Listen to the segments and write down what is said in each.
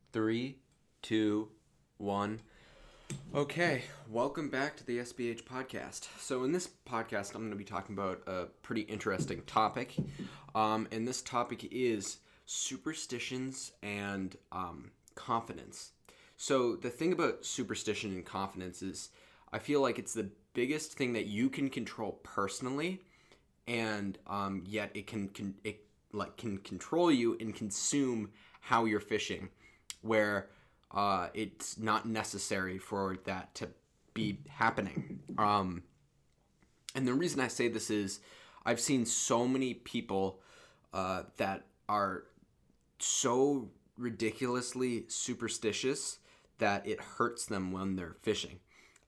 Three, two, one. Okay, welcome back to the SBH podcast. So in this podcast, I'm going to be talking about a pretty interesting topic. And this topic is superstitions and confidence. So the thing about superstition and confidence is I feel like it's the biggest thing that you can control personally, and yet it can control you and consume how you're fishing, where it's not necessary for that to be happening. And the reason I say this is I've seen so many people that are so ridiculously superstitious that it hurts them when they're fishing.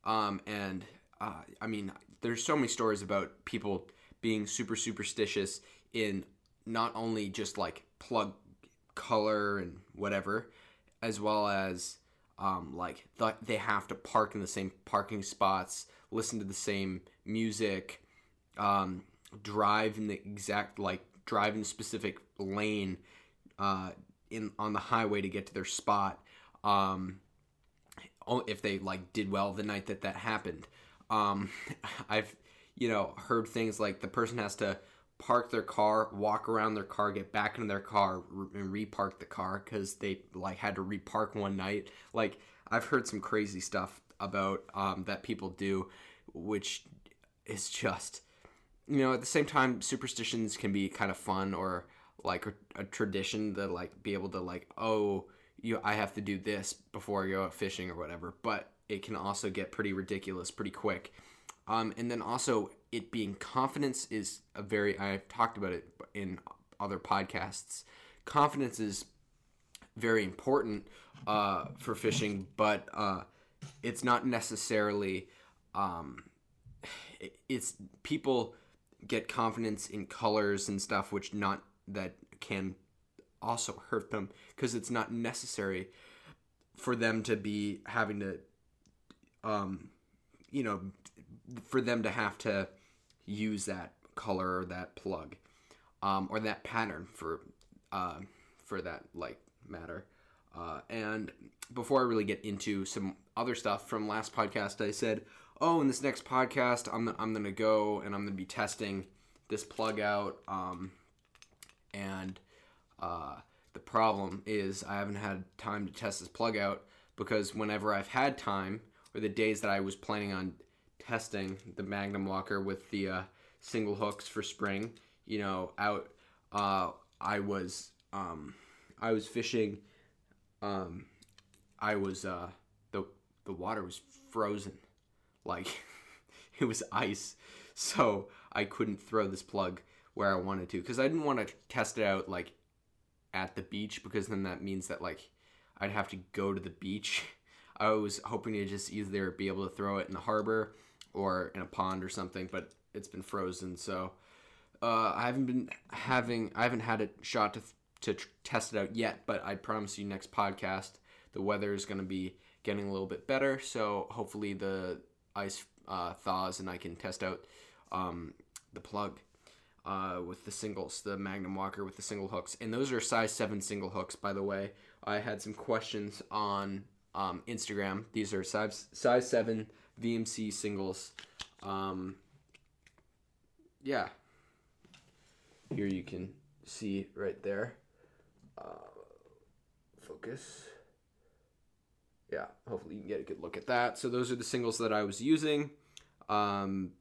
I mean, there's so many stories about people being super superstitious in not only just like plug color and whatever, as well as they have to park in the same parking spots, listen to the same music, drive in specific lane on the highway to get to their spot. If they did well the night that happened. I've heard things like the person has to park their car, walk around their car, get back into their car, and repark the car because they had to repark one night. I've heard some crazy stuff about that people do, which is just, at the same time, superstitions can be kind of fun, or a tradition to be able to I have to do this before I go out fishing or whatever, but it can also get pretty ridiculous pretty quick. And then also it being confidence is I've talked about it in other podcasts. Confidence is very important for fishing, but it's not necessarily, it's people get confidence in colors and stuff, which that can also hurt them because it's not necessary for them to be having to, for them to have to use that color or that plug, or that pattern for that matter. And before I really get into some other stuff from last podcast, I said, in this next podcast, I'm gonna go and I'm gonna be testing this plug out, and the problem is I haven't had time to test this plug out because whenever I've had time, or the days that I was planning on testing the Magnum Walker with the single hooks for spring, out, I was fishing. The water was frozen, it was ice, so I couldn't throw this plug where I wanted to because I didn't want to test it out at the beach, because then that means that I'd have to go to the beach. I was hoping to just either be able to throw it in the harbor or in a pond or something, but it's been frozen, so I haven't had a shot to test it out yet. But I promise you, next podcast the weather is going to be getting a little bit better, so hopefully the ice thaws and I can test out the plug with the singles, the Magnum Walker with the single hooks. And those are size 7 single hooks, by the way. I had some questions on Instagram. These are size 7 VMC singles. Yeah. Here you can see right there. Focus. Yeah, hopefully you can get a good look at that. So those are the singles that I was using. And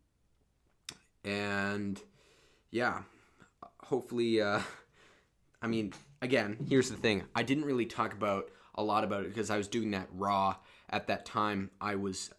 yeah, hopefully, again, here's the thing. I didn't really talk about a lot about it because I was doing that raw at that time. I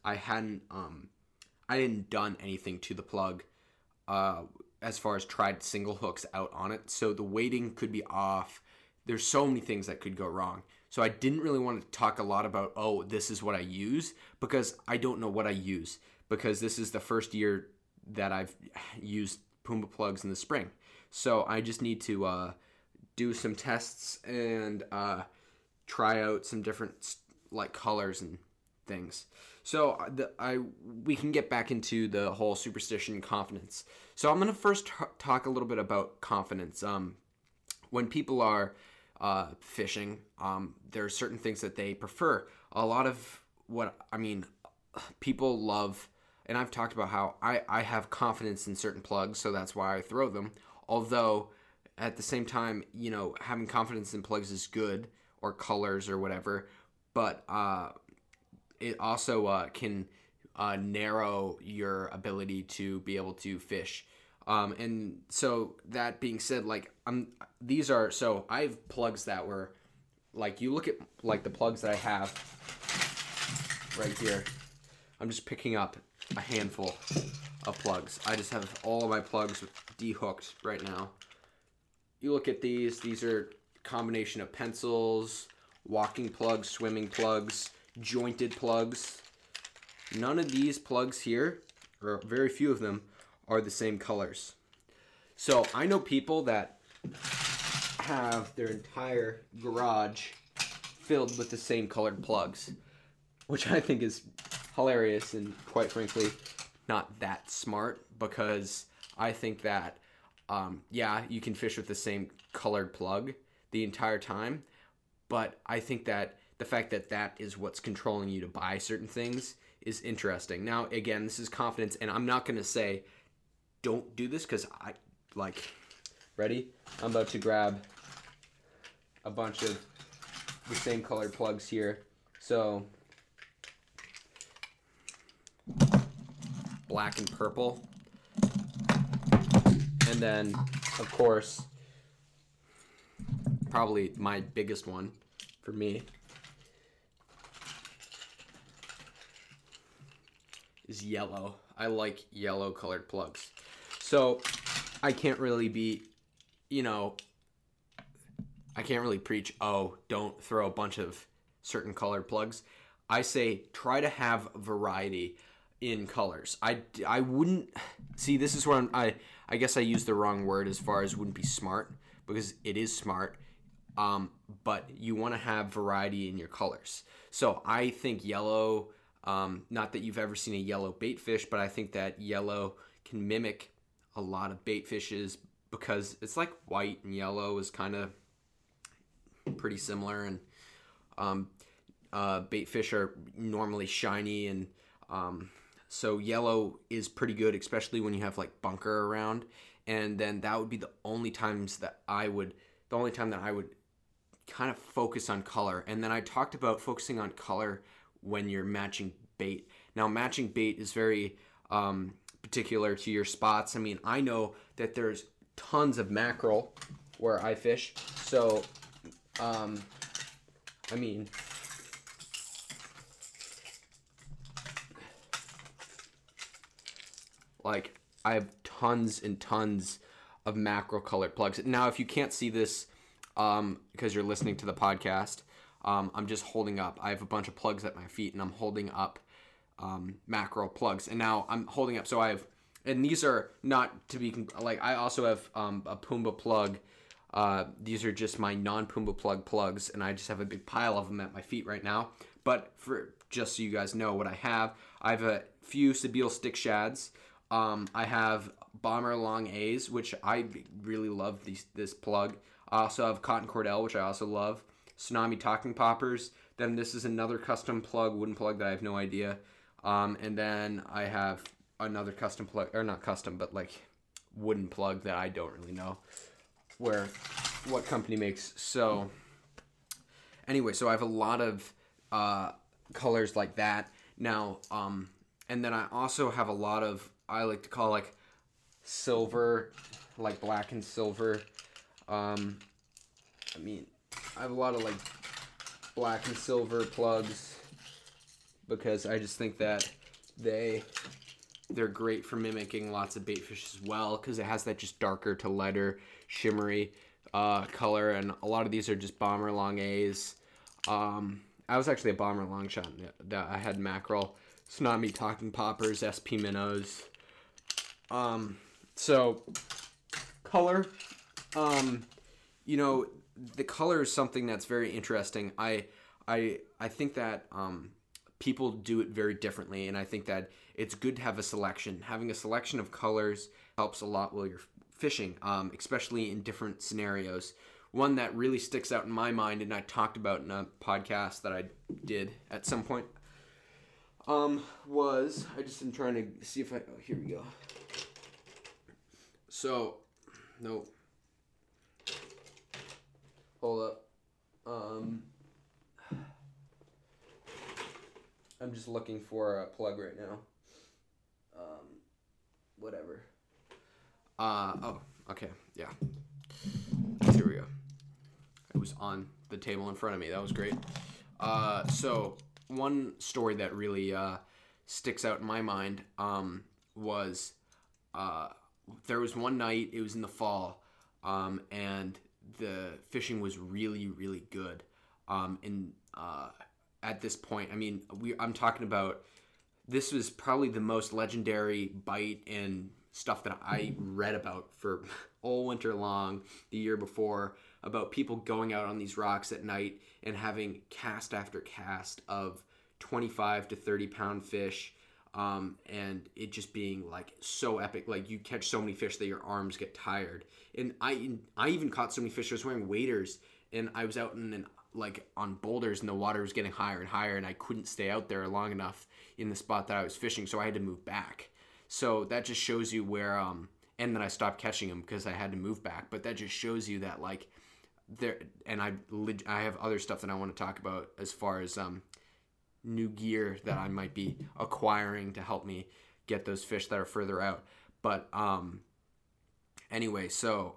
didn't done anything to the plug as far as tried single hooks out on it. So the weighting could be off. There's so many things that could go wrong. So I didn't really want to talk a lot about, this is what I use, because I don't know what I use, because this is the first year that I've used Pumbaa plugs in the spring. So I just need to do some tests and try out some different colors and things. So we can get back into the whole superstition and confidence. So I'm going to first talk a little bit about confidence. When people are fishing. There are certain things that they prefer. A lot of people love, and I've talked about how I have confidence in certain plugs, so that's why I throw them. Although, at the same time, having confidence in plugs is good, or colors or whatever, but it also can narrow your ability to be able to fish. And so that being said, I have plugs that were, like, you look at, like, the plugs that I have right here. I'm just picking up a handful of plugs. I just have all of my plugs dehooked right now. You look at these are a combination of pencils, walking plugs, swimming plugs, jointed plugs. None of these plugs here, or very few of them, are the same colors. So I know people that have their entire garage filled with the same colored plugs, which I think is hilarious and, quite frankly, not that smart, because I think that you can fish with the same colored plug the entire time, but I think that the fact that that is what's controlling you to buy certain things is interesting. Now, again, this is confidence, and I'm not going to say don't do this, because ready? I'm about to grab a bunch of the same colored plugs here. So, black and purple. And then, of course, probably my biggest one for me is yellow. I like yellow colored plugs. So I can't really preach, don't throw a bunch of certain colored plugs. I say try to have variety in colors. I wouldn't, see, this is where I guess I used the wrong word as far as wouldn't be smart, because it is smart, but you want to have variety in your colors. So I think yellow, not that you've ever seen a yellow bait fish, but I think that yellow can mimic a lot of bait fishes, because it's like white and yellow is kind of pretty similar, and bait fish are normally shiny, and so yellow is pretty good, especially when you have like bunker around. And then that would be the only time that I would kind of focus on color. And then I talked about focusing on color when you're matching bait. Now, matching bait is very particular to your spots. I mean, I know that there's tons of mackerel where I fish. So, I have tons and tons of mackerel colored plugs. Now, if you can't see this because you're listening to the podcast, I'm just holding up. I have a bunch of plugs at my feet, and I'm holding up mackerel plugs. And now I'm holding up, so I have, and these are not to be, I also have a Pumbaa plug. These are just my non-Pumbaa plug plugs, and I just have a big pile of them at my feet right now. But for just so you guys know what I have a few Sebile stick shads. I have Bomber Long A's, which I really love this plug. I also have Cotton Cordell, which I also love. Tsunami Talking Poppers. Then this is another custom plug, wooden plug that I have no idea. And then I have another custom plug, or not custom, but like wooden plug that I don't really know what company makes. So anyway, so I have a lot of colors like that. Now, and then I also have a lot of, I like to call like silver, like black and silver. I have a lot of like black and silver plugs, because I just think that they're great for mimicking lots of bait fish as well, because it has that just darker to lighter shimmery color. And a lot of these are just Bomber Long A's. I was actually a Bomber Long Shot. I had mackerel, Tsunami Talking Poppers, SP minnows. So color, the color is something that's very interesting. I think that people do it very differently, and I think that it's good to have a selection. Having a selection of colors helps a lot while you're fishing, especially in different scenarios one that really sticks out in my mind, and I talked about in a podcast that I did at some point, was, I just am trying to see if here we go. So, no. Hold up. I'm just looking for a plug right now. Whatever. Oh, okay, yeah. Here we go. It was on the table in front of me. That was great. So one story that really sticks out in my mind was there was one night, it was in the fall, and the fishing was really, really good. At this point, I mean, I'm talking about, this was probably the most legendary bite and stuff that I read about for all winter long the year before, about people going out on these rocks at night and having cast after cast of 25 to 30 pound fish, and it just being like so epic. Like, you catch so many fish that your arms get tired. And I even caught so many fish. I was wearing waders, and I was out on boulders, and the water was getting higher and higher, and I couldn't stay out there long enough in the spot that I was fishing, so I had to move back. So that just shows you where, and then I stopped catching them because I had to move back. But that just shows you that, like, there, and I have other stuff that I want to talk about as far as new gear that I might be acquiring to help me get those fish that are further out. But anyway, so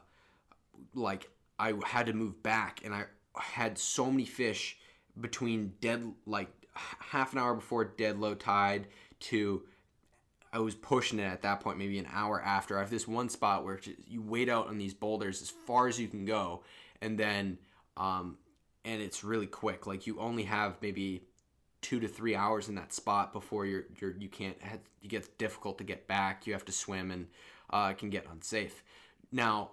like, I had to move back, and I had so many fish between half an hour before dead low tide to, I was pushing it at that point, maybe an hour after. I have this one spot where you wait out on these boulders as far as you can go, and then and it's really quick. Like, you only have maybe 2 to 3 hours in that spot before you get difficult to get back. You have to swim, and it can get unsafe. Now,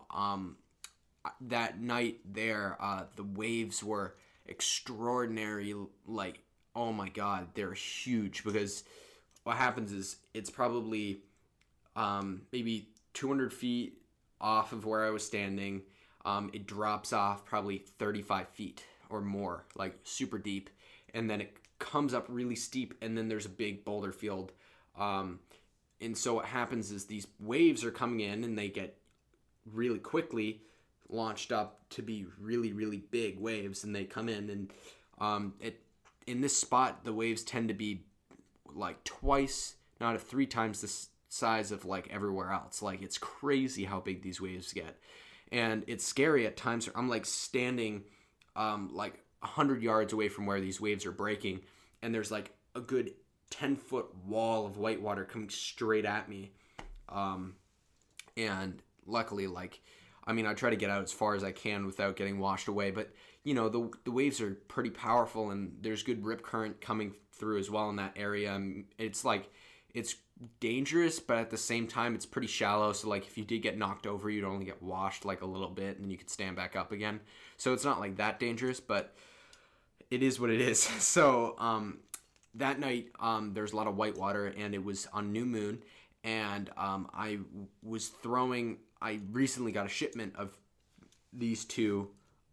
that night there, the waves were extraordinary. Like, oh my God, they're huge, because what happens is, it's probably maybe 200 feet off of where I was standing. It drops off probably 35 feet or more, like super deep, and then it comes up really steep, and then there's a big boulder field. And so what happens is, these waves are coming in, and they get really quickly launched up to be really, really big waves, and they come in, and in this spot, the waves tend to be like twice, not 3 times the size of like everywhere else. Like, it's crazy how big these waves get, and it's scary at times. I'm like standing like 100 yards away from where these waves are breaking, and there's like a good 10-foot wall of whitewater coming straight at me, and luckily, like, I mean, I try to get out as far as I can without getting washed away, but you know, the waves are pretty powerful, and there's good rip current coming through as well in that area. And it's like, it's dangerous, but at the same time, it's pretty shallow. So like, if you did get knocked over, you'd only get washed like a little bit, and then you could stand back up again. So it's not like that dangerous, but it is what it is. So that night, there's a lot of whitewater, and it was on new moon, and I recently got a shipment of these two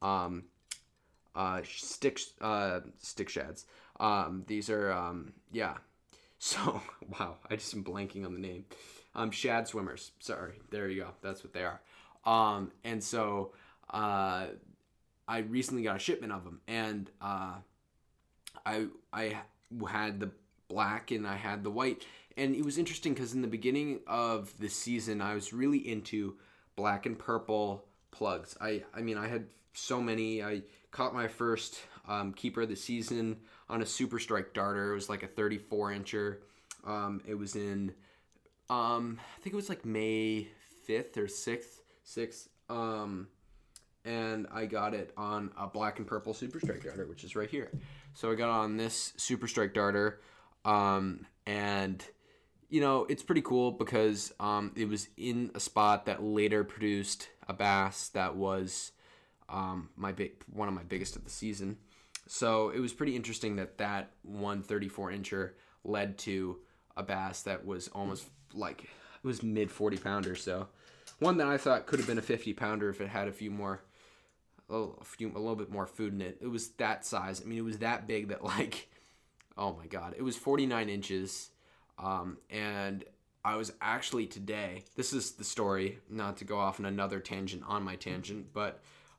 stick shads. These are yeah. So wow, I just am blanking on the name. Shad swimmers. Sorry, there you go. That's what they are. And so I recently got a shipment of them, and I had the black and I had the white. And it was interesting because in the beginning of the season, I was really into black and purple plugs. I mean, I had so many. I caught my first keeper of the season on a Super Strike darter. It was like a 34-incher. It was in, I think it was like May 5th or 6th. And I got it on a black and purple Super Strike darter, which is right here. So I got on this Super Strike darter, and you know, it's pretty cool because it was in a spot that later produced a bass that was one of my biggest of the season. So it was pretty interesting that 134-incher led to a bass that was almost like, it was mid 40 pounder. So one that I thought could have been a 50 pounder if it had a few more a little bit more food in it. It was that size. I mean, it was that big that like, oh my God, it was 49 inches. And I was actually today, this is the story, not to go off on another tangent on my tangent, but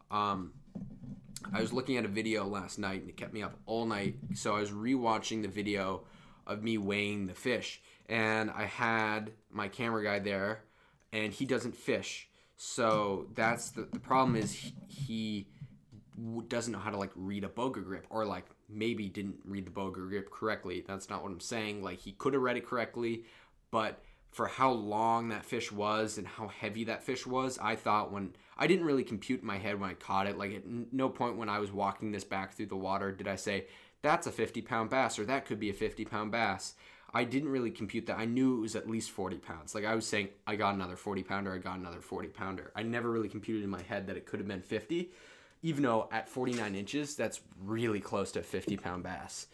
I was looking at a video last night and it kept me up all night. So I was rewatching the video of me weighing the fish, and I had my camera guy there, and he doesn't fish. So that's the problem is he doesn't know how to like read a boga grip, or like maybe didn't read the boga grip correctly. That's not what I'm saying. Like he could have read it correctly, but for how long that fish was and how heavy that fish was, I thought when I didn't really compute in my head when I caught it. Like at no point when I was walking this back through the water did I say that's a 50-pound bass or that could be a 50-pound bass. I didn't really compute that. I knew it was at least 40 pounds. Like I was saying, I got another 40 pounder, I got another 40 pounder. I never really computed in my head that it could have been 50, even though at 49 inches, that's really close to a 50-pound bass.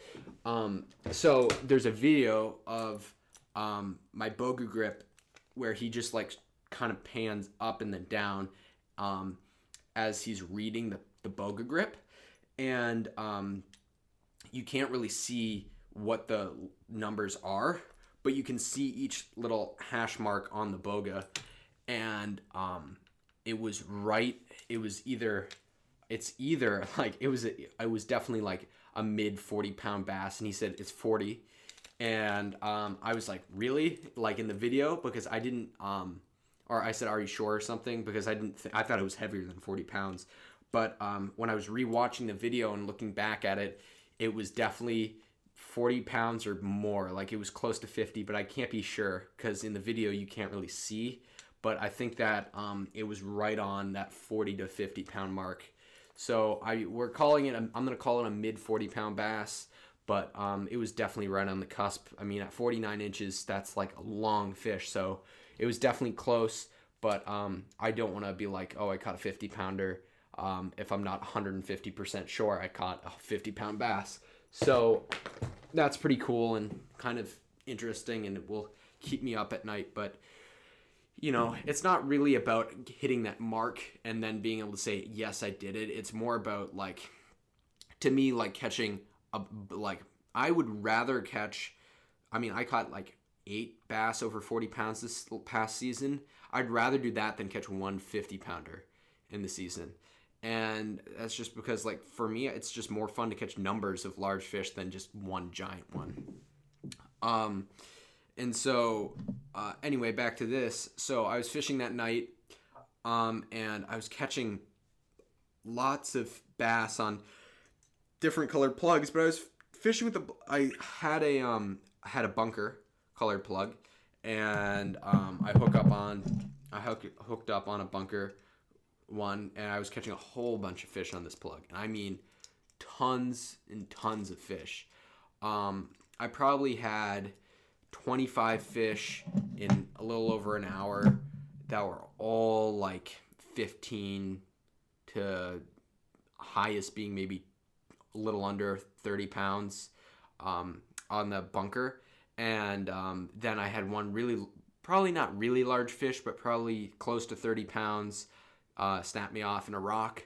So there's a video of my boga grip where he just like kind of pans up and then down as he's reading the boga grip. And you can't really see what the numbers are, but you can see each little hash mark on the boga. And it was right. It was either like it was definitely like a mid 40-pound bass, and he said it's 40. And I was like, really? Like in the video? Because I didn't, or I said, are you sure or something? Because I thought it was heavier than 40 pounds. But when I was rewatching the video and looking back at it, it was definitely 40 pounds or more. Like it was close to 50, but I can't be sure because in the video you can't really see. But I think that it was right on that 40 to 50 pound mark. So we're calling it, I'm going to call it a mid 40-pound bass. But it was definitely right on the cusp. I mean, at 49 inches, that's like a long fish. So it was definitely close. But I don't want to be like, oh, I caught a 50-pounder if I'm not 150% sure I caught a 50-pound bass. So that's pretty cool and kind of interesting, and it will keep me up at night. But, you know, it's not really about hitting that mark and then being able to say, yes, I did it. It's more about, like, to me, like catching I would rather catch, I mean, I caught like 8 bass over 40 pounds this past season. I'd rather do that than catch one 50-pounder in the season. And that's just because, like, for me, it's just more fun to catch numbers of large fish than just one giant one. And so, anyway, back to this. So I was fishing that night, and I was catching lots of bass on different colored plugs, but I was fishing with I had a bunker colored plug, and I hooked up on a bunker one, and I was catching a whole bunch of fish on this plug, and I mean tons and tons of fish. I probably had 25 fish in a little over an hour that were all like 15 to highest being maybe a little under 30 pounds on the bunker. And then I had one probably not really large fish, but probably close to 30 pounds, snapped me off in a rock.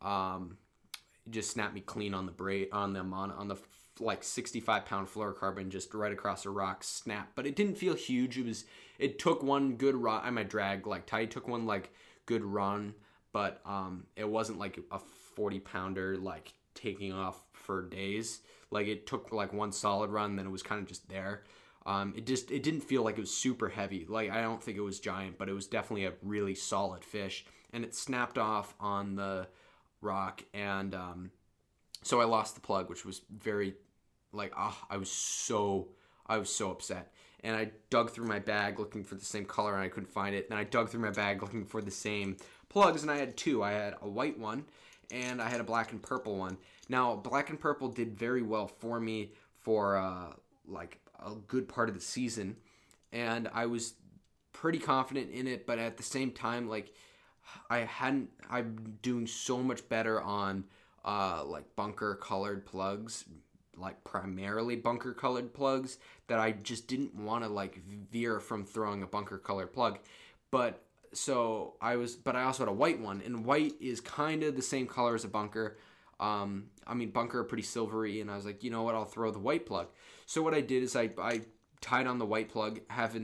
Just snapped me clean on the like 65-pound fluorocarbon, just right across the rock, snap. But it didn't feel huge. It took one good run. I might drag like tight, took one like good run, but it wasn't like a 40-pounder like taking off for days. Like it took like one solid run, then it was kind of just there. It didn't feel like it was super heavy. Like I don't think it was giant, but it was definitely a really solid fish, and it snapped off on the rock, and so I lost the plug, which was very like I was so upset. And I dug through my bag looking for the same color, and I couldn't find it. Then I dug through my bag looking for the same plugs, and I had two. I had a white one and I had a black and purple one. Now, black and purple did very well for me for like a good part of the season, and I was pretty confident in it, but at the same time, like I'm doing so much better on like bunker colored plugs, like primarily bunker colored plugs, that I just didn't want to like veer from throwing a bunker colored plug. But but I also had a white one, and white is kind of the same color as a bunker. Bunker are pretty silvery, and I was like, you know what, I'll throw the white plug. So what I did is I tied on the white plug,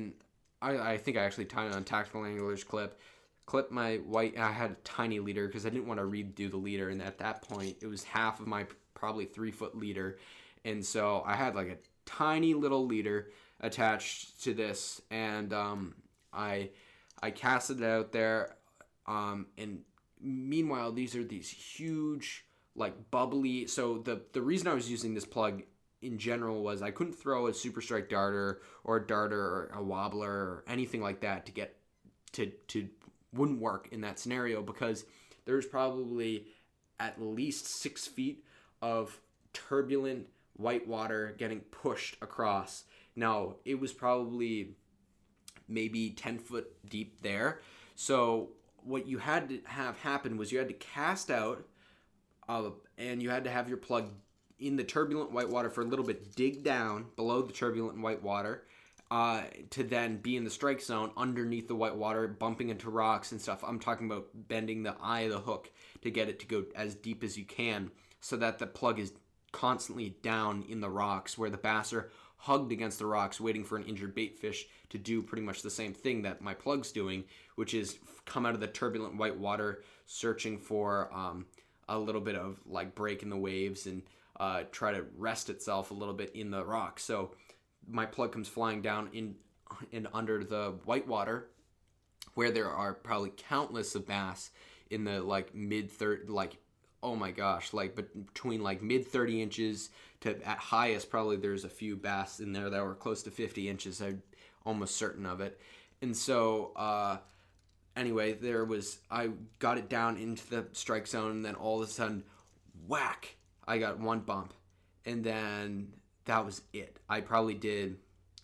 I think I actually tied it on Tactical Angler's clipped my white. I had a tiny leader because I didn't want to redo the leader, and at that point it was half of my probably 3-foot leader, and so I had like a tiny little leader attached to this, and I casted it out there, and meanwhile these are these huge, like, bubbly. So the reason I was using this plug in general was I couldn't throw a Super Strike darter or a darter or a wobbler or anything like that to get to wouldn't work in that scenario, because there's probably at least 6 feet of turbulent white water getting pushed across. Now, it was probably maybe 10 foot deep there. So what you had to have happen was you had to cast out, and you had to have your plug in the turbulent white water for a little bit, dig down below the turbulent white water, to then be in the strike zone underneath the white water, bumping into rocks and stuff. I'm talking about bending the eye of the hook to get it to go as deep as you can, so that the plug is constantly down in the rocks, where the bass are hugged against the rocks waiting for an injured bait fish to do pretty much the same thing that my plug's doing, which is come out of the turbulent white water searching for a little bit of like break in the waves, and try to rest itself a little bit in the rocks. So my plug comes flying down in under the white water, where there are probably countless of bass in the like mid-30, like, oh my gosh, like between like mid 30 inches to at highest, probably there's a few bass in there that were close to 50 inches. I'm almost certain of it. And so anyway, I got it down into the strike zone, and then all of a sudden, whack, I got one bump, and then that was it. I probably did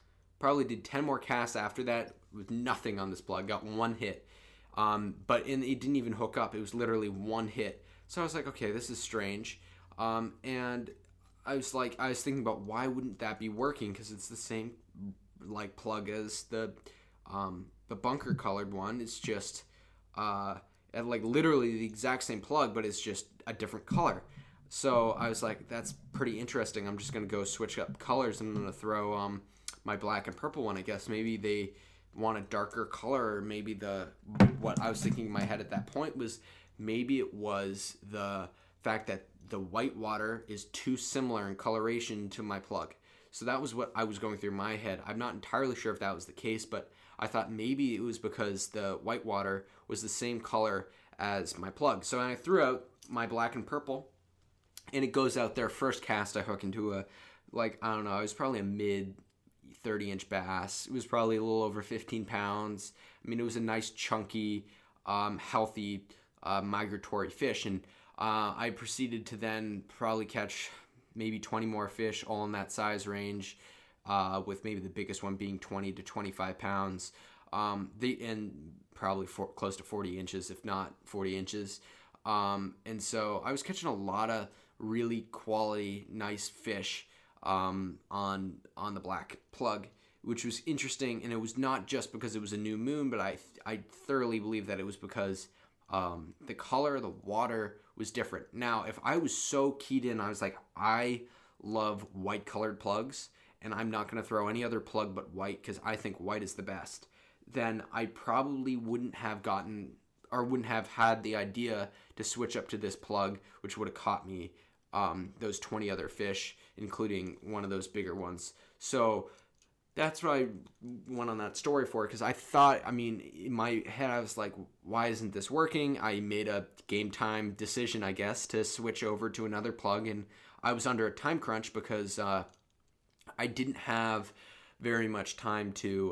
10 more casts after that with nothing on this plug. Got one hit, but it didn't even hook up. It was literally one hit. So I was like, okay, this is strange, and I was thinking about why wouldn't that be working, because it's the same like plug as the bunker colored one. It's just like literally the exact same plug, but it's just a different color. So I was like, that's pretty interesting. I'm just going to go switch up colors. I'm going to throw my black and purple one. I guess maybe they want a darker color, or maybe what I was thinking in my head at that point was maybe it was the fact that the white water is too similar in coloration to my plug. So that was what I was going through my head. I'm not entirely sure if that was the case, but I thought maybe it was because the white water was the same color as my plug. So I threw out my black and purple, and it goes out there. First cast, I hook into I was probably a mid 30-inch bass. It was probably a little over 15 pounds. I mean, it was a nice, chunky, healthy, migratory fish. And I proceeded to then probably catch maybe 20 more fish, all in that size range, with maybe the biggest one being 20 to 25 pounds. And probably close to 40 inches, if not 40 inches. And so I was catching a lot of really quality, nice fish on the black plug, which was interesting. And it was not just because it was a new moon, but I thoroughly believe that it was because the color of the water was different. Now, if I was so keyed in, I was like, I love white colored plugs, and I'm not going to throw any other plug but white because I think white is the best, then I probably wouldn't have had the idea to switch up to this plug, which would have caught me those 20 other fish, including one of those bigger ones. So that's what I went on that story for, because I thought, in my head, I was like, why isn't this working? I made a game time decision, I guess, to switch over to another plug, and I was under a time crunch because I didn't have very much time to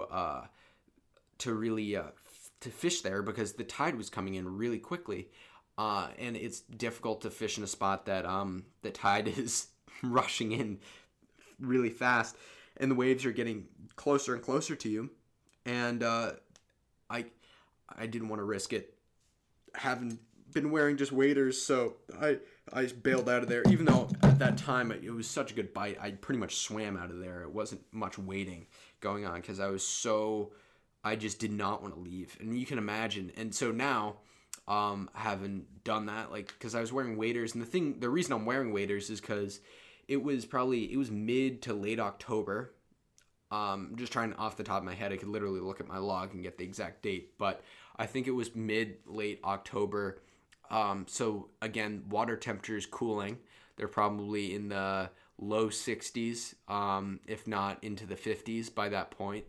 really to fish there, because the tide was coming in really quickly. And it's difficult to fish in a spot that the tide is rushing in really fast, and the waves are getting closer and closer to you. And I didn't want to risk it. Having been wearing just waders, so I bailed out of there. Even though at that time it was such a good bite, I pretty much swam out of there. It wasn't much wading going on because I I just did not want to leave. And you can imagine. And so now, having done that, like, because I was wearing waders, and the reason I'm wearing waders is because it was mid to late October. Just trying off the top of my head, I could literally look at my log and get the exact date, but I think it was late October. So again, water temperature is cooling. They're probably in the low 60s, if not into the 50s by that point.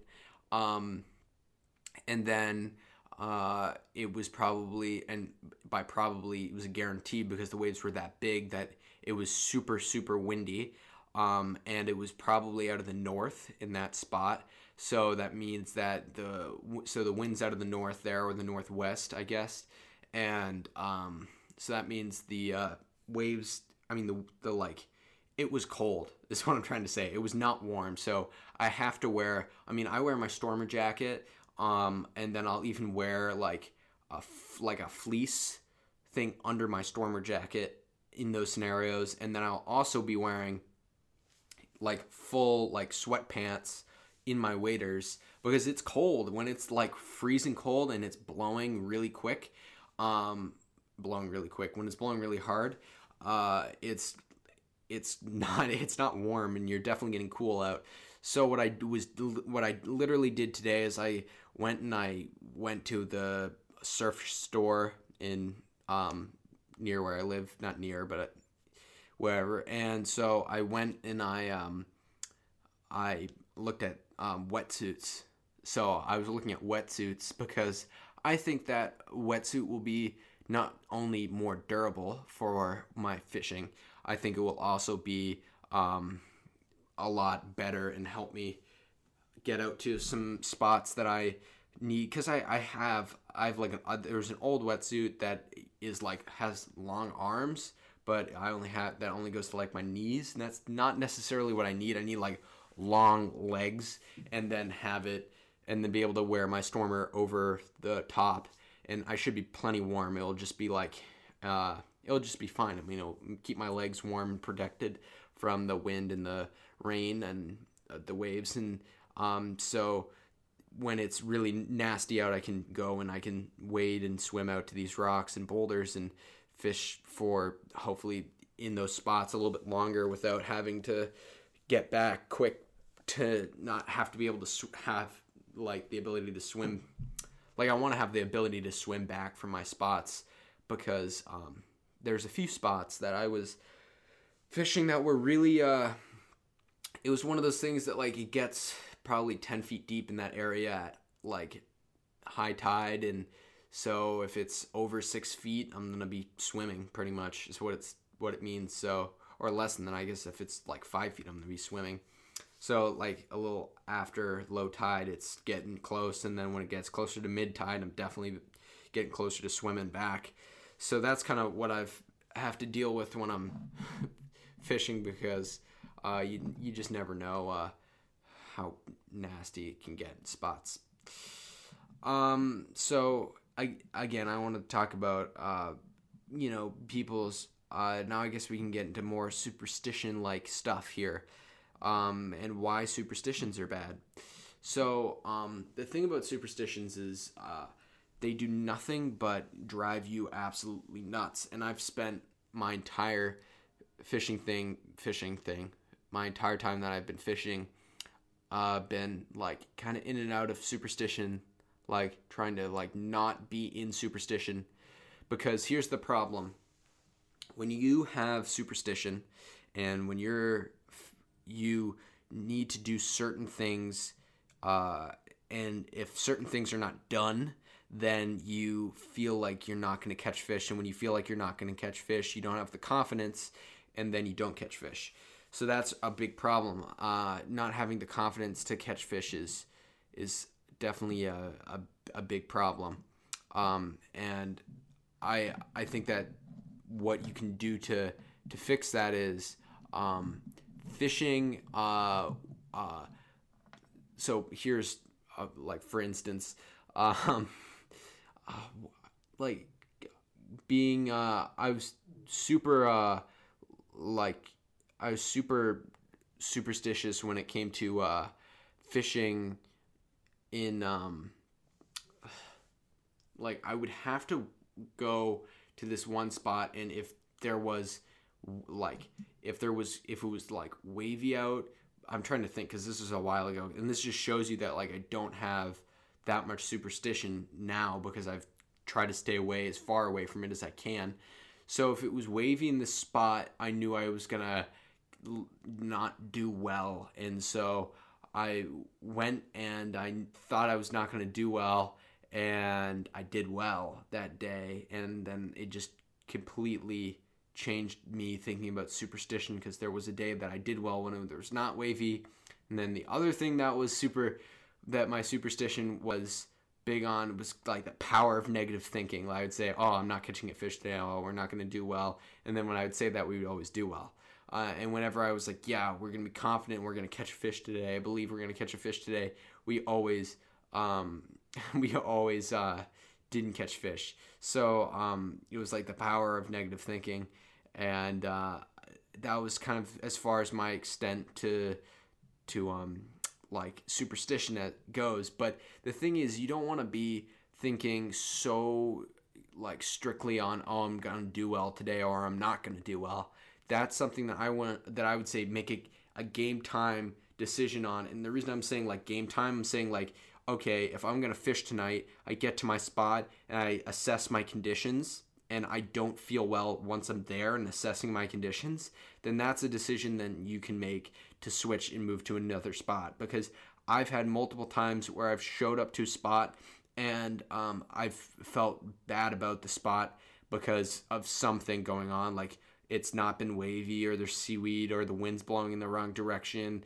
And then it was probably, and by probably, it was a guarantee because the waves were that big that it was super, super windy. And it was probably out of the north in that spot. So that means that the wind's out of the north there, or the northwest, I guess. And so that means the waves, I mean, the like, it was cold, is what I'm trying to say. It was not warm. So I have to wear, I wear my Stormer jacket, and then I'll even wear like a fleece thing under my Stormer jacket in those scenarios. And then I'll also be wearing like full like sweatpants in my waders because it's cold when it's like freezing cold and it's blowing really quick. When it's blowing really hard, it's not warm, and you're definitely getting cool out. So what I literally did today is I went to the surf store in near where I live, not near, but wherever. And so I went and I looked at wetsuits. So I was looking at wetsuits because I think that wetsuit will be not only more durable for my fishing, I think it will also be a lot better and help me get out to some spots that I need. Because I have there's an old wetsuit that is like has long arms, but that only goes to like my knees, and that's not necessarily what I need. I need like long legs, and then be able to wear my Stormer over the top, and I should be plenty warm. It'll just be like, it'll just be fine. It'll keep my legs warm and protected from the wind and the rain and the waves, and so when it's really nasty out, I can go and I can wade and swim out to these rocks and boulders and fish for hopefully in those spots a little bit longer without having to get back quick, to not have to be able to have like the ability to swim. Like I want to have the ability to swim back from my spots, because there's a few spots that I was fishing that were really it was one of those things that like it gets probably 10 feet deep in that area at like high tide, and so if it's over 6 feet, I'm gonna be swimming pretty much is what it means. So, or less than that, I guess. If it's like 5 feet, I'm gonna be swimming. So like a little after low tide, it's getting close, and then when it gets closer to mid tide, I'm definitely getting closer to swimming back. So that's kind of what have to deal with when I'm fishing, because you just never know how nasty it can get in spots. So I want to talk about people's now I guess we can get into more superstition like stuff here, and why superstitions are bad. So the thing about superstitions is they do nothing but drive you absolutely nuts. And I've spent my entire fishing thing, my entire time that I've been fishing, been like kind of in and out of superstition, like trying to like not be in superstition. Because here's the problem: when you have superstition, and when you need to do certain things, and if certain things are not done, then you feel like you're not going to catch fish. And when you feel like you're not going to catch fish, you don't have the confidence, and then you don't catch fish. So that's a big problem. Not having the confidence to catch fish is definitely a big problem. And I think that what you can do to fix that is fishing. So here's like for instance, like being I was super superstitious when it came to fishing in like I would have to go to this one spot, and if there was like if it was like wavy out, I'm trying to think because this was a while ago, and this just shows you that like I don't have that much superstition now because I've tried to stay away as far away from it as I can. So if it was wavy in this spot, I knew I was gonna not do well, and so I went and I thought I was not gonna do well, and I did well that day, and then it just completely changed me thinking about superstition because there was a day that I did well when it was not wavy. And then the other thing that my superstition was big on was like the power of negative thinking. Like I would say, oh, I'm not catching a fish today, oh, we're not going to do well. And then when I would say that, we would always do well. And whenever I was like, yeah, we're going to be confident, we're going to catch a fish today, I believe we're going to catch a fish today, we always didn't catch fish. So it was like the power of negative thinking. And that was kind of as far as my extent to like superstition that goes. But the thing is, you don't want to be thinking so like strictly on, oh, I'm gonna do well today or I'm not gonna do well. That's something that I would say make a game time decision on. And the reason I'm saying like game time, I'm saying like, okay, if I'm gonna fish tonight, I get to my spot and I assess my conditions, and I don't feel well once I'm there and assessing my conditions, then that's a decision that you can make to switch and move to another spot. Because I've had multiple times where I've showed up to a spot and I've felt bad about the spot because of something going on, like it's not been wavy or there's seaweed or the wind's blowing in the wrong direction,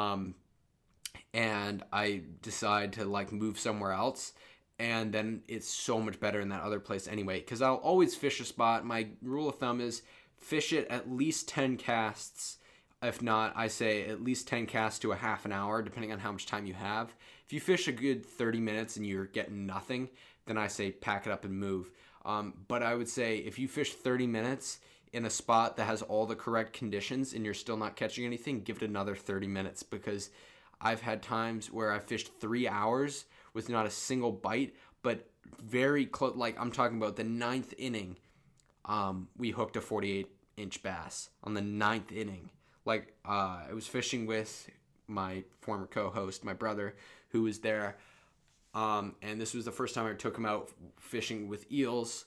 and I decide to like move somewhere else. And then it's so much better in that other place anyway. Because I'll always fish a spot. My rule of thumb is fish it at least 10 casts. If not, I say at least 10 casts to a half an hour, depending on how much time you have. If you fish a good 30 minutes and you're getting nothing, then I say pack it up and move. But I would say if you fish 30 minutes in a spot that has all the correct conditions and you're still not catching anything, give it another 30 minutes. Because I've had times where I fished 3 hours with not a single bite, but very close. Like I'm talking about the 9th inning, we hooked a 48-inch bass on the 9th inning. Like I was fishing with my former co-host, my brother, who was there, and this was the first time I took him out fishing with eels,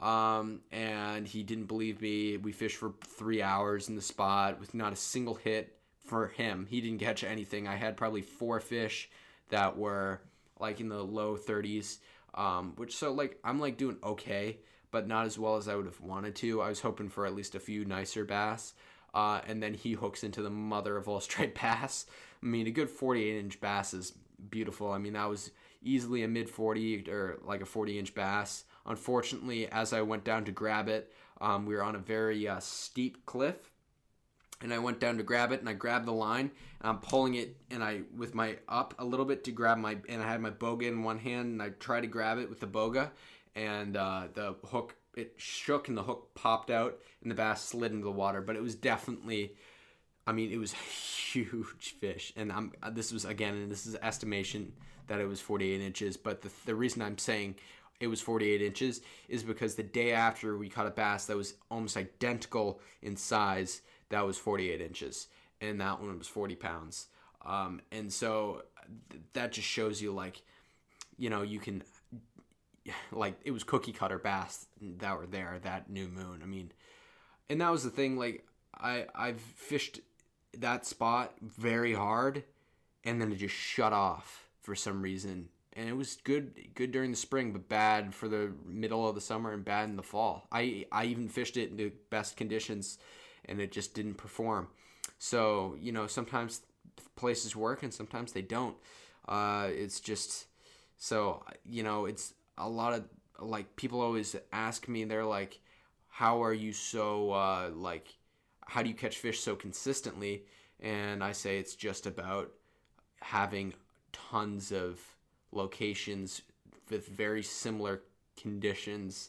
and he didn't believe me. We fished for 3 hours in the spot with not a single hit for him. He didn't catch anything. I had probably 4 fish that were like in the low 30s, which so like I'm like doing okay, but not as well as I would have wanted to. I was hoping for at least a few nicer bass, and then he hooks into the mother of all striped bass. I mean, a good 48-inch bass is beautiful. I mean, that was easily a mid 40 or like a 40-inch bass. Unfortunately, as I went down to grab it, we were on a very steep cliff. And I went down to grab it, and I grabbed the line, and I'm pulling it, and I with my up a little bit to grab and I had my boga in one hand, and I tried to grab it with the boga, and the hook, it shook, and the hook popped out, and the bass slid into the water. But it was definitely, I mean, it was a huge fish, and this was again, and this is estimation that it was 48 inches. But the reason I'm saying it was 48 inches is because the day after we caught a bass that was almost identical in size. That was 48 inches, and that one was 40 pounds. And so that just shows you, like, you know, you can, like, it was cookie cutter bass that were there that new moon. I mean, and that was the thing, like, I've fished that spot very hard, and then it just shut off for some reason. And it was good during the spring, but bad for the middle of the summer and bad in the fall. I even fished it in the best conditions, and it just didn't perform. So, you know, sometimes places work and sometimes they don't. It's just, so, you know, it's a lot of, like, people always ask me, they're like, how are you so, like, how do you catch fish so consistently? And I say it's just about having tons of locations with very similar conditions,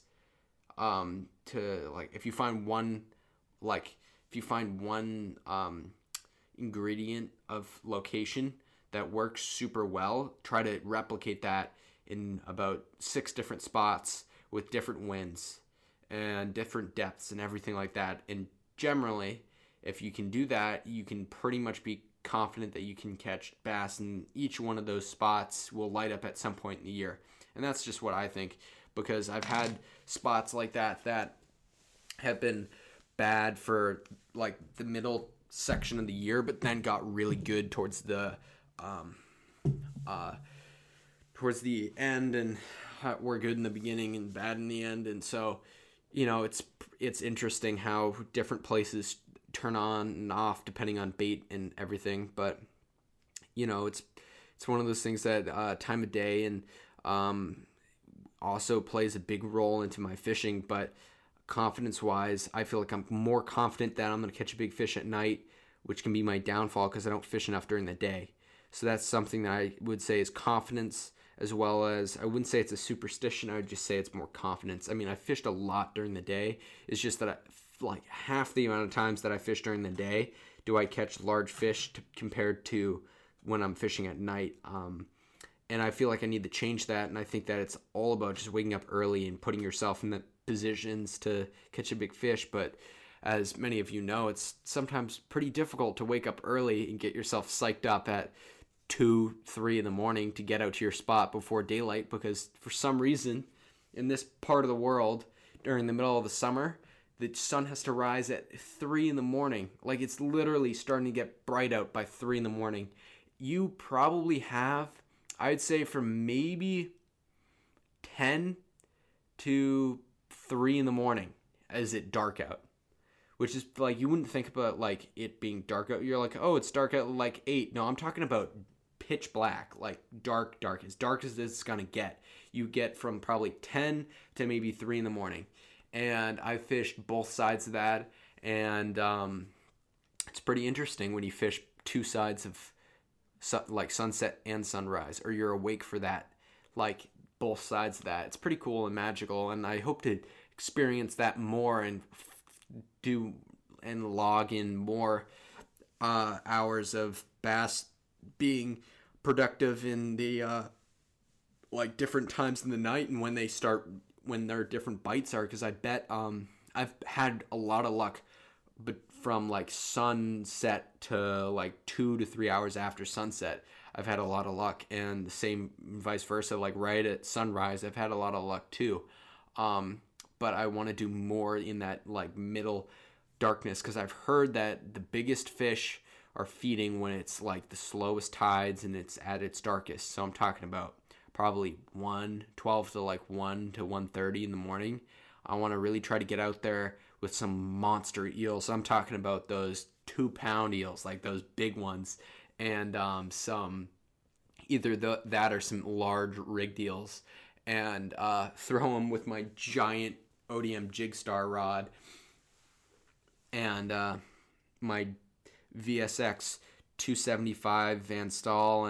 to, like, if you find one ingredient of location that works super well, try to replicate that in about 6 different spots with different winds and different depths and everything like that. And generally, if you can do that, you can pretty much be confident that you can catch bass, and each one of those spots will light up at some point in the year. And that's just what I think, because I've had spots like that that have been bad for like the middle section of the year, but then got really good towards the end, and were good in the beginning and bad in the end. And so, it's interesting how different places turn on and off depending on bait and everything. But it's one of those things that time of day and also plays a big role into my fishing. But confidence wise, I feel like I'm more confident that I'm going to catch a big fish at night, which can be my downfall because I don't fish enough during the day. So that's something that I would say is confidence, as well as, I wouldn't say it's a superstition, I would just say it's more confidence. I mean, I fished a lot during the day. It's just that like half the amount of times that I fish during the day do I catch large fish compared to when I'm fishing at night. And I feel like I need to change that, and I think that it's all about just waking up early and putting yourself in the positions to catch a big fish. But as many of you know, it's sometimes pretty difficult to wake up early and get yourself psyched up at 2-3 in the morning to get out to your spot before daylight, because for some reason in this part of the world during the middle of the summer, the sun has to rise at 3 in the morning. Like, it's literally starting to get bright out by 3 in the morning. You probably have, I'd say, from maybe 10 to 3 in the morning as it dark out, which is like, you wouldn't think about like it being dark out. You're like, oh, it's dark out like 8. No, I'm talking about pitch black, like dark as it's gonna get. You get from probably 10 to maybe 3 in the morning. And I fished both sides of that, and it's pretty interesting when you fish two sides of like sunset and sunrise, or you're awake for that, like both sides of that. It's pretty cool and magical, and I hope to experience that more and do and log in more hours of bass being productive in the like different times in the night, and when their different bites are, because I bet I've had a lot of luck, but from like sunset to like 2 to 3 hours after sunset, I've had a lot of luck, and the same vice versa, like right at sunrise, I've had a lot of luck too. But I want to do more in that like middle darkness, because I've heard that the biggest fish are feeding when it's like the slowest tides and it's at its darkest. So I'm talking about probably 12 to like 1 to 1:30 in the morning. I want to really try to get out there with some monster eels. I'm talking about those 2-pound eels, like those big ones, and some either that or some large rigged eels, and throw them with my giant ODM Jigstar rod and my VSX 275 Van Staal,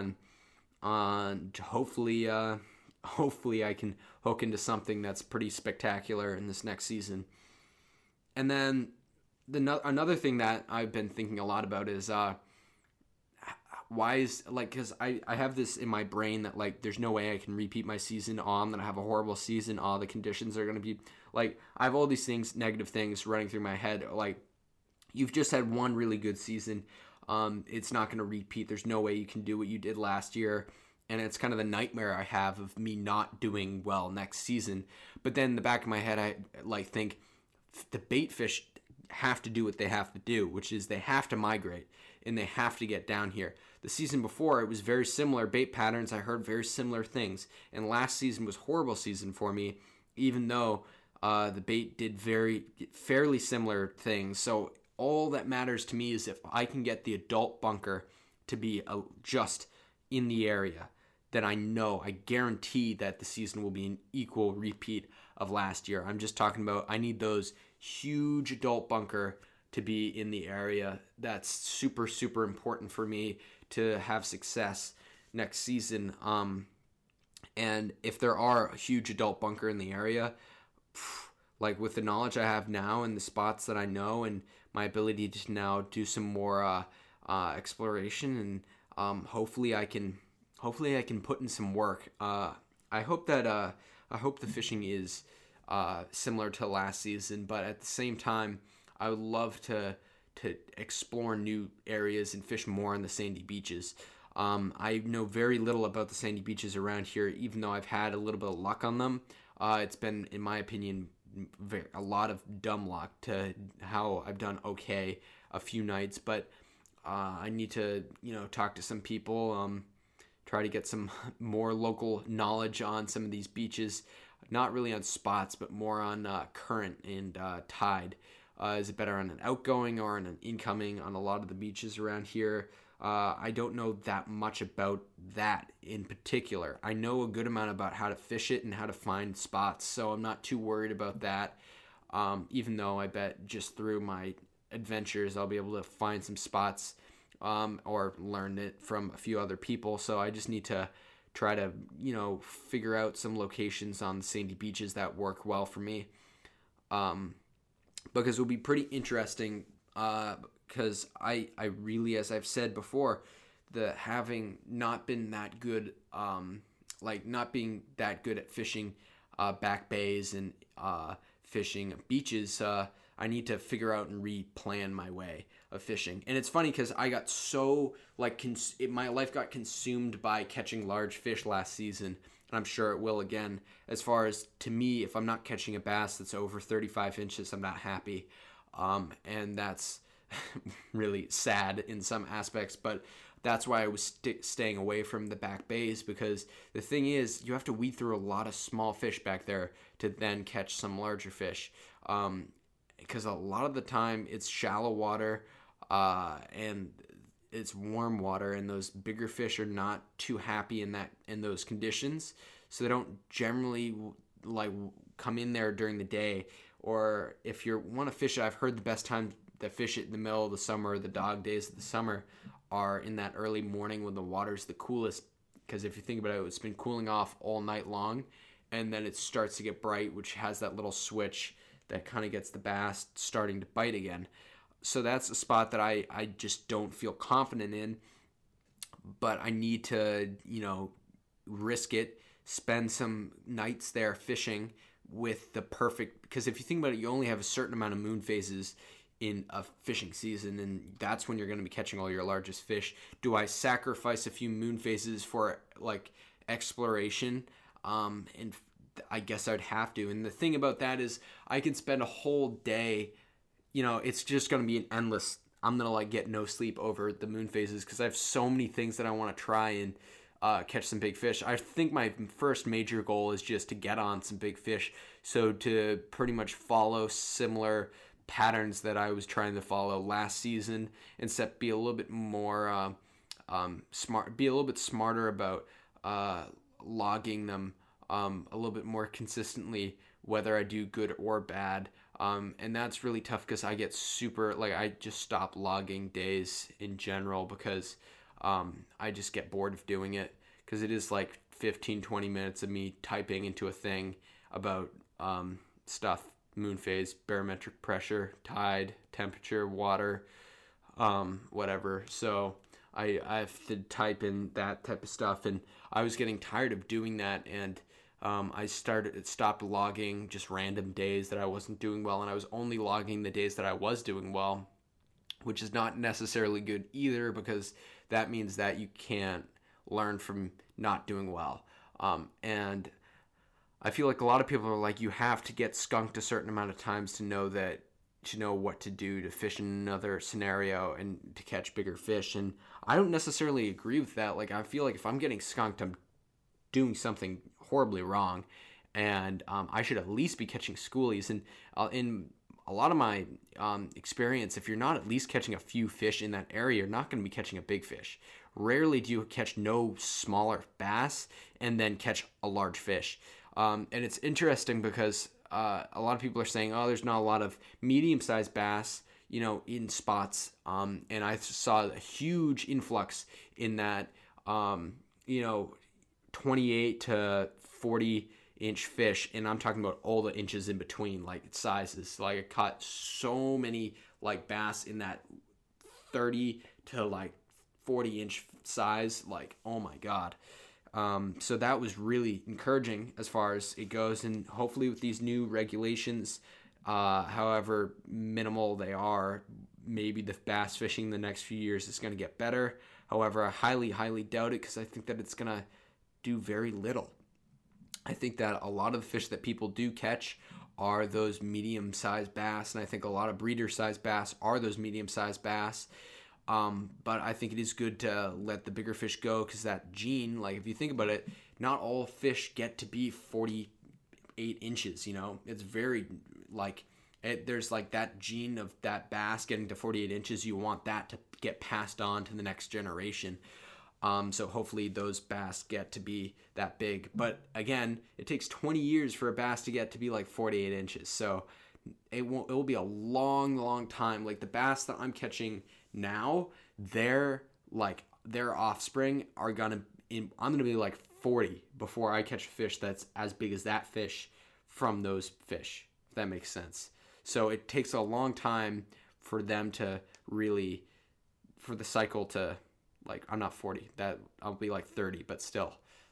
and hopefully I can hook into something that's pretty spectacular in this next season. And then another thing that I've been thinking a lot about is why is, like, because I have this in my brain that like there's no way I can repeat my season on, that I have a horrible season, all the conditions are going to be like, I have all these things, negative things running through my head, like, you've just had one really good season. It's not going to repeat. There's no way you can do what you did last year. And it's kind of the nightmare I have of me not doing well next season. But then in the back of my head, I like think the bait fish have to do what they have to do, which is they have to migrate and they have to get down here. The season before, it was very similar bait patterns. I heard very similar things. And last season was a horrible season for me, even though the bait did fairly similar things. So all that matters to me is if I can get the adult bunker to be just in the area, then I guarantee that the season will be an equal repeat of last year. I'm just talking about, I need those huge adult bunker to be in the area. That's super, super important for me to have success next season. And if there are a huge adult bunker in the area, like with the knowledge I have now and the spots that I know and my ability to now do some more exploration, and hopefully I can put in some work. I I hope that I hope the fishing is similar to last season, but at the same time, I would love to explore new areas and fish more on the sandy beaches. I know very little about the sandy beaches around here, even though I've had a little bit of luck on them. It's been, in my opinion, a lot of dumb luck to how I've done okay a few nights, but I need to, talk to some people, try to get some more local knowledge on some of these beaches, not really on spots, but more on current and tide. Is it better on an outgoing or on an incoming on a lot of the beaches around here? I don't know that much about that in particular. I know a good amount about how to fish it and how to find spots, so I'm not too worried about that. Even though I bet just through my adventures I'll be able to find some spots or learn it from a few other people. So I just need to try to, figure out some locations on the sandy beaches that work well for me. Because it will be pretty interesting because I really, as I've said before, the having not been that good, not being that good at fishing back bays and fishing beaches, I need to figure out and replan my way of fishing. And it's funny because I got so, my life got consumed by catching large fish last season, and I'm sure it will again. As far as, to me, if I'm not catching a bass that's over 35 inches, I'm not happy. And that's really sad in some aspects, but that's why I was staying away from the back bays, because the thing is, you have to weed through a lot of small fish back there to then catch some larger fish. Because a lot of the time it's shallow water and it's warm water, and those bigger fish are not too happy in those conditions, so they don't generally come in there during the day. Or if you want to fish it, I've heard the best time to fish it in the middle of the summer, the dog days of the summer, are in that early morning when the water's the coolest, because if you think about it, it's been cooling off all night long, and then it starts to get bright, which has that little switch that kind of gets the bass starting to bite again. So that's a spot that I just don't feel confident in, but I need to, risk it, spend some nights there fishing with the perfect, because if you think about it, you only have a certain amount of moon phases in a fishing season, and that's when you're going to be catching all your largest fish. Do I sacrifice a few moon phases for exploration? And I guess I'd have to. And the thing about that is I can spend a whole day, it's just going to be an endless, I'm going to get no sleep over the moon phases, because I have so many things that I want to try and catch some big fish. I think my first major goal is just to get on some big fish. So to pretty much follow similar patterns that I was trying to follow last season, and be a little bit more smart, be a little bit smarter about logging them a little bit more consistently, whether I do good or bad. And that's really tough because I get I just stop logging days in general, because I just get bored of doing it, because it is 15-20 minutes of me typing into a thing about stuff: moon phase, barometric pressure, tide, temperature, water, whatever. So I have to type in that type of stuff, and I was getting tired of doing that, and I stopped logging just random days that I wasn't doing well, and I was only logging the days that I was doing well, which is not necessarily good either, because that means that you can't learn from not doing well. And I feel like a lot of people are you have to get skunked a certain amount of times to know what to do to fish in another scenario and to catch bigger fish. And I don't necessarily agree with that. I feel like if I'm getting skunked, I'm doing something horribly wrong, and I should at least be catching schoolies. And in a lot of my experience, if you're not at least catching a few fish in that area, you're not going to be catching a big fish. Rarely do you catch no smaller bass and then catch a large fish. And it's interesting because a lot of people are saying, there's not a lot of medium-sized bass, in spots. And I saw a huge influx in that, 28 to 40 inch fish, and I'm talking about all the inches in between, sizes. I caught so many bass in that 30 to 40 inch size. Oh my god. So that was really encouraging as far as it goes. And hopefully with these new regulations, however minimal they are, maybe the bass fishing the next few years is going to get better. However, I highly, highly doubt it because I think that it's going to do very little. I think that a lot of the fish that people do catch are those medium-sized bass, and I think a lot of breeder-sized bass are those medium-sized bass. But I think it is good to let the bigger fish go because that gene, like if you think about it, not all fish get to be 48 inches, It's very, there's like that gene of that bass getting to 48 inches. You want that to get passed on to the next generation. So hopefully those bass get to be that big. But again, it takes 20 years for a bass to get to be like 48 inches. So it will be a long, long time. Like the bass that I'm catching now, their offspring are I'm gonna be like 40 before I catch a fish that's as big as that fish from those fish, if that makes sense. So it takes a long time for them to really, for the cycle to, like, I'm not 40, that I'll be like 30, but still,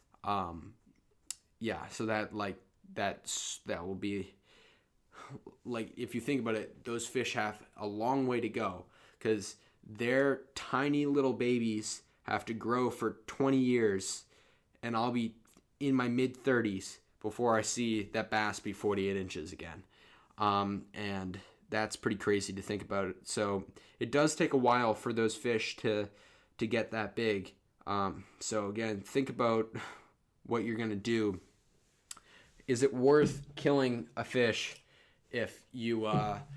so that will be, like, if you think about it, those fish have a long way to go because their tiny little babies have to grow for 20 years, and I'll be in my mid-30s before I see that bass be 48 inches again. And that's pretty crazy to think about it. So it does take a while for those fish to get that big. So again, think about what you're going to do. Is it worth killing a fish if you,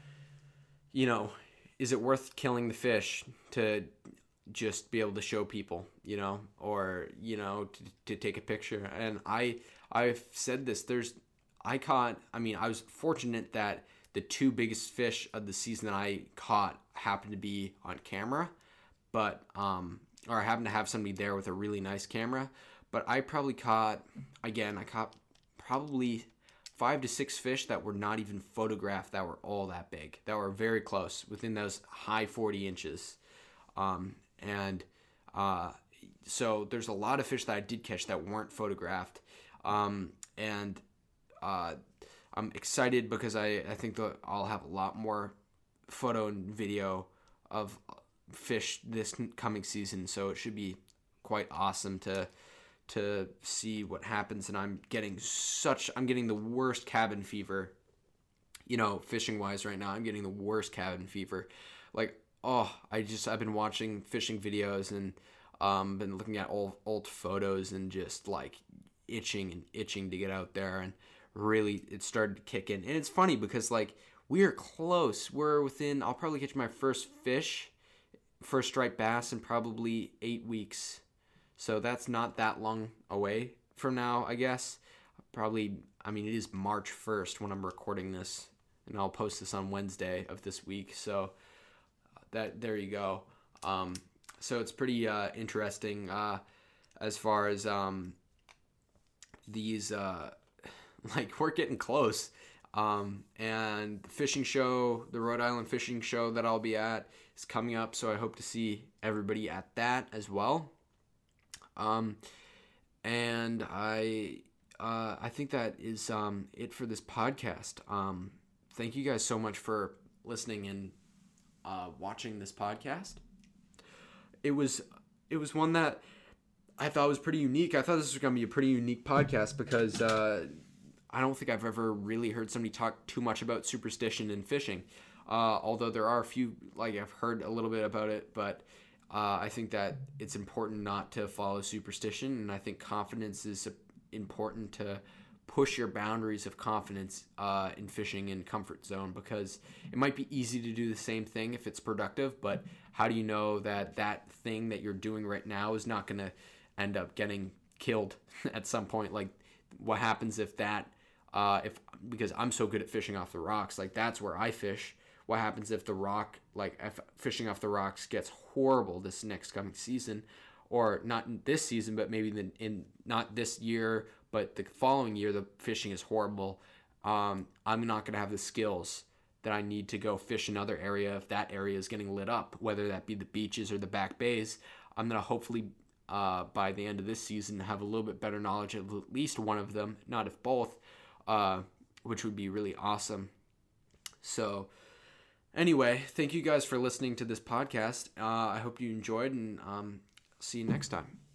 is it worth killing the fish to just be able to show people, or, to take a picture? And I've said this, I was fortunate that the two biggest fish of the season that I caught happened to be on camera, but, or I happened to have somebody there with a really nice camera, but I probably caught probably 5 to 6 fish that were not even photographed that were all that big, that were very close, within those high 40 inches. So there's a lot of fish that I did catch that weren't photographed. I'm excited because I think that I'll have a lot more photo and video of fish this coming season, so it should be quite awesome to see what happens. And I'm getting the worst cabin fever, fishing wise right now. I'm getting the worst cabin fever. Like, I've been watching fishing videos and been looking at old photos and just like itching to get out there, and really it started to kick in. And it's funny because like we're close. We're within, I'll probably catch my first striped bass in probably 8 weeks. So that's not that long away from now, I guess. It is March 1st when I'm recording this, and I'll post this on Wednesday of this week. So there you go. So it's pretty interesting as far as these, we're getting close. And the Rhode Island fishing show that I'll be at is coming up, so I hope to see everybody at that as well. And I think that is it for this podcast. Thank you guys so much for listening and watching this podcast. It was one that I thought was pretty unique. I thought this was going to be a pretty unique podcast because I don't think I've ever really heard somebody talk too much about superstition in fishing. Although there are a few, I've heard a little bit about it, but I think that it's important not to follow superstition, and I think confidence is important to push your boundaries of confidence in fishing in comfort zone, because it might be easy to do the same thing if it's productive, but how do you know that thing that you're doing right now is not going to end up getting killed at some point? Like, what happens if because I'm so good at fishing off the rocks, that's where I fish. What happens if if fishing off the rocks gets horrible this next coming season, or not this season, but maybe not this year, but the following year the fishing is horrible. I'm not going to have the skills that I need to go fish another area if that area is getting lit up, whether that be the beaches or the back bays. I'm going to hopefully by the end of this season, have a little bit better knowledge of at least one of them, not if both, which would be really awesome. So anyway, thank you guys for listening to this podcast. I hope you enjoyed, and see you next time.